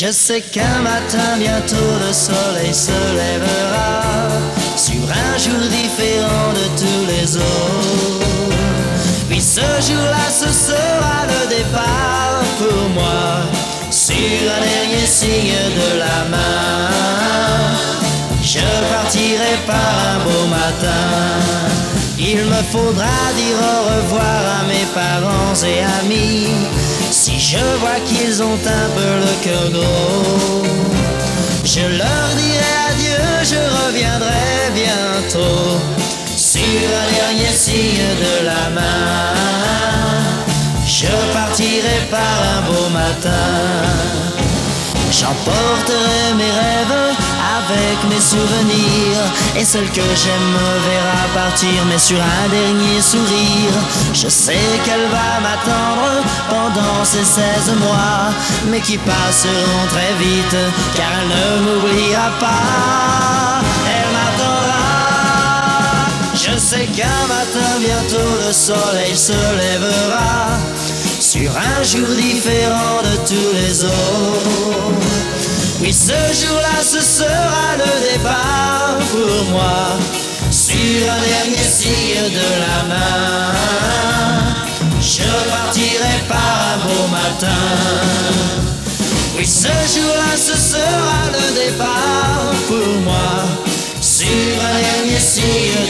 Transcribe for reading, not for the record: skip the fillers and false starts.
Je sais qu'un matin bientôt le soleil se lèvera sur un jour différent de tous les autres. Puis ce jour-là ce sera le départ pour moi sur un dernier signe de la main. Je partirai par un beau matin. Il me faudra dire au revoir à mes parents et amis. Si je vois qu'ils ont un peu le cœur gros, je leur dirai adieu, je reviendrai bientôt sur un dernier signe de la main. Je partirai par un beau matin. J'emporterai mes rêves avec mes souvenirs, et celle que j'aime me verra partir, mais sur un dernier sourire. Je sais qu'elle va m'attendre pendant ces 16 mois, mais qui passeront très vite, car elle ne m'oubliera pas. Elle m'attendra. Je sais qu'un matin bientôt le soleil se lèvera sur un jour différent de tous les autres. Oui, ce jour-là, ce sera le départ pour moi sur un dernier signe de la main. Je partirai par un beau matin. Oui, ce jour-là, ce sera le départ pour moi sur un dernier signe